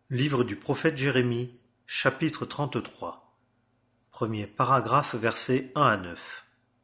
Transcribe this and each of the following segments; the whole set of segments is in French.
Livre du prophète Jérémie, chapitre 33. Premier paragraphe, versets 1 à 9.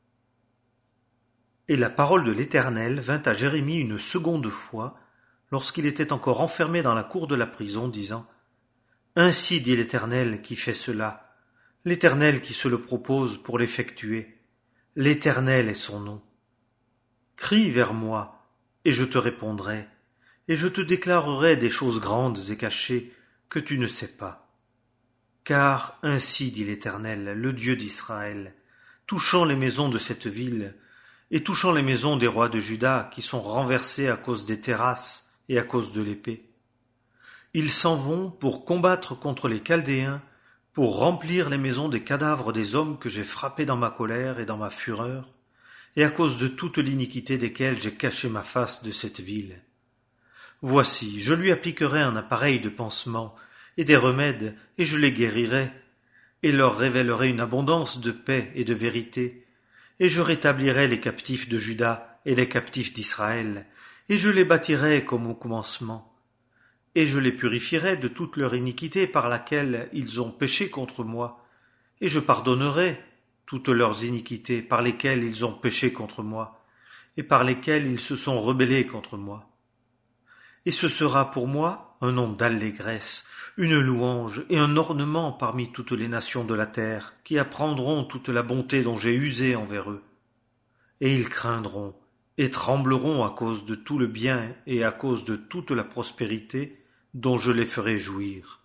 Et la parole de l'Éternel vint à Jérémie une seconde fois, lorsqu'il était encore enfermé dans la cour de la prison, disant : Ainsi dit l'Éternel qui fait cela, l'Éternel qui se le propose pour l'effectuer. L'Éternel est son nom. Crie vers moi, et je te répondrai, et je te déclarerai des choses grandes et cachées que tu ne sais pas. Car ainsi dit l'Éternel, le Dieu d'Israël, touchant les maisons de cette ville, et touchant les maisons des rois de Juda qui sont renversés à cause des terrasses et à cause de l'épée. Ils s'en vont pour combattre contre les Chaldéens, pour remplir les maisons des cadavres des hommes que j'ai frappés dans ma colère et dans ma fureur, et à cause de toute l'iniquité desquels j'ai caché ma face de cette ville. Voici, je lui appliquerai un appareil de pansement et des remèdes, et je les guérirai, et leur révélerai une abondance de paix et de vérité, et je rétablirai les captifs de Juda et les captifs d'Israël, et je les bâtirai comme au commencement, et je les purifierai de toute leur iniquité par laquelle ils ont péché contre moi, et je pardonnerai toutes leurs iniquités par lesquelles ils ont péché contre moi, et par lesquelles ils se sont rebellés contre moi. Et ce sera pour moi un nom d'allégresse, une louange et un ornement parmi toutes les nations de la terre, qui apprendront toute la bonté dont j'ai usé envers eux. Et ils craindront et trembleront à cause de tout le bien et à cause de toute la prospérité dont je les ferai jouir.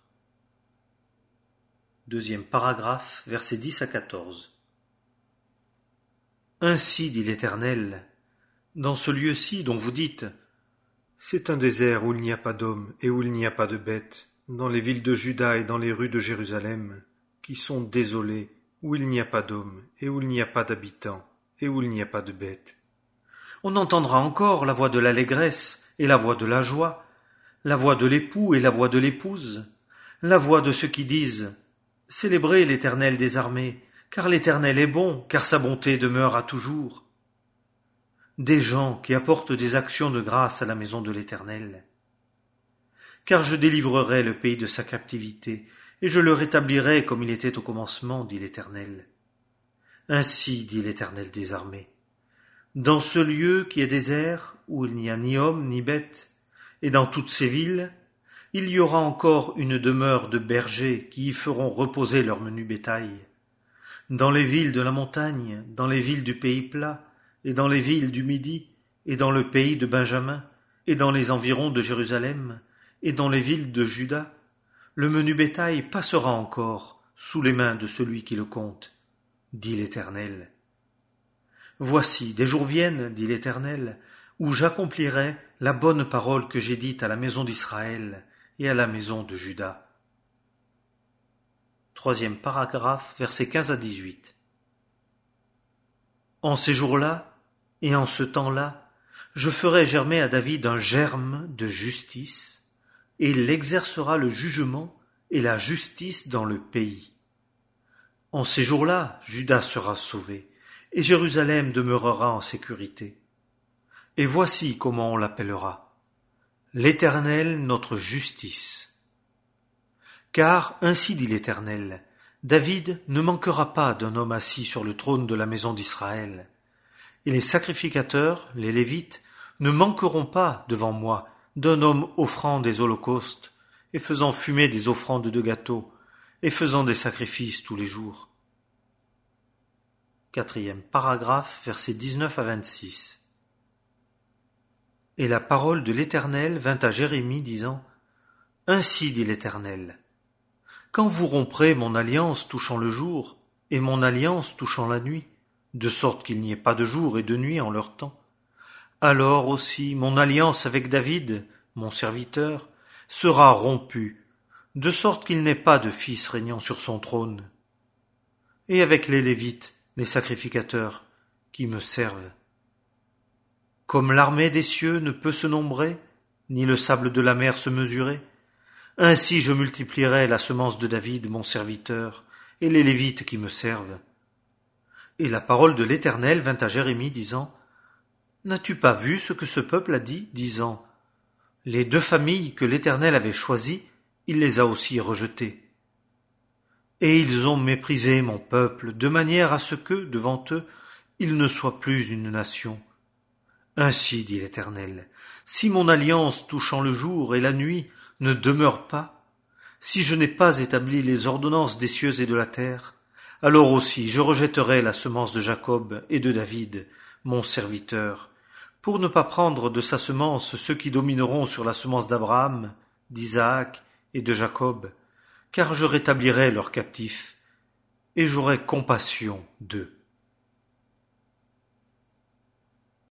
Deuxième paragraphe, versets 10 à 14. Ainsi dit l'Éternel, dans ce lieu-ci dont vous dites : c'est un désert où il n'y a pas d'hommes et où il n'y a pas de bêtes, dans les villes de Juda et dans les rues de Jérusalem, qui sont désolées, où il n'y a pas d'hommes et où il n'y a pas d'habitants et où il n'y a pas de bêtes. On entendra encore la voix de l'allégresse et la voix de la joie, la voix de l'époux et la voix de l'épouse, la voix de ceux qui disent : célébrez l'Éternel des armées, car l'Éternel est bon, car sa bonté demeure à toujours. Des gens qui apportent des actions de grâce à la maison de l'Éternel. Car je délivrerai le pays de sa captivité, et je le rétablirai comme il était au commencement, dit l'Éternel. Ainsi dit l'Éternel des armées. Dans ce lieu qui est désert, où il n'y a ni homme ni bête, et dans toutes ces villes, il y aura encore une demeure de bergers qui y feront reposer leur menu bétail. Dans les villes de la montagne, dans les villes du pays plat, et dans les villes du Midi, et dans le pays de Benjamin, et dans les environs de Jérusalem, et dans les villes de Juda, le menu bétail passera encore sous les mains de celui qui le compte, dit l'Éternel. Voici, des jours viennent, dit l'Éternel, où j'accomplirai la bonne parole que j'ai dite à la maison d'Israël et à la maison de Juda. Troisième paragraphe, versets 15 à 18. En ces jours-là, et en ce temps-là, je ferai germer à David un germe de justice, et il exercera le jugement et la justice dans le pays. En ces jours-là, Juda sera sauvé, et Jérusalem demeurera en sécurité. Et voici comment on l'appellera : l'Éternel notre justice. Car, ainsi dit l'Éternel, David ne manquera pas d'un homme assis sur le trône de la maison d'Israël. Et les sacrificateurs, les Lévites, ne manqueront pas devant moi d'un homme offrant des holocaustes, et faisant fumer des offrandes de gâteaux, et faisant des sacrifices tous les jours. Quatrième paragraphe, versets 19 à 26. Et la parole de l'Éternel vint à Jérémie, disant : Ainsi dit l'Éternel, quand vous romprez mon alliance touchant le jour, et mon alliance touchant la nuit, de sorte qu'il n'y ait pas de jour et de nuit en leur temps, alors aussi mon alliance avec David, mon serviteur, sera rompue, de sorte qu'il n'ait pas de fils régnant sur son trône. Et avec les Lévites, les sacrificateurs, qui me servent. Comme l'armée des cieux ne peut se nombrer, ni le sable de la mer se mesurer, ainsi je multiplierai la semence de David, mon serviteur, et les Lévites qui me servent. Et la parole de l'Éternel vint à Jérémie, disant : N'as-tu pas vu ce que ce peuple a dit, disant : Les deux familles que l'Éternel avait choisies, il les a aussi rejetés. Et ils ont méprisé mon peuple, de manière à ce que, devant eux, il ne soit plus une nation. Ainsi dit l'Éternel, si mon alliance touchant le jour et la nuit ne demeure pas, si je n'ai pas établi les ordonnances des cieux et de la terre, alors aussi je rejetterai la semence de Jacob et de David, mon serviteur, pour ne pas prendre de sa semence ceux qui domineront sur la semence d'Abraham, d'Isaac et de Jacob, car je rétablirai leurs captifs, et j'aurai compassion d'eux.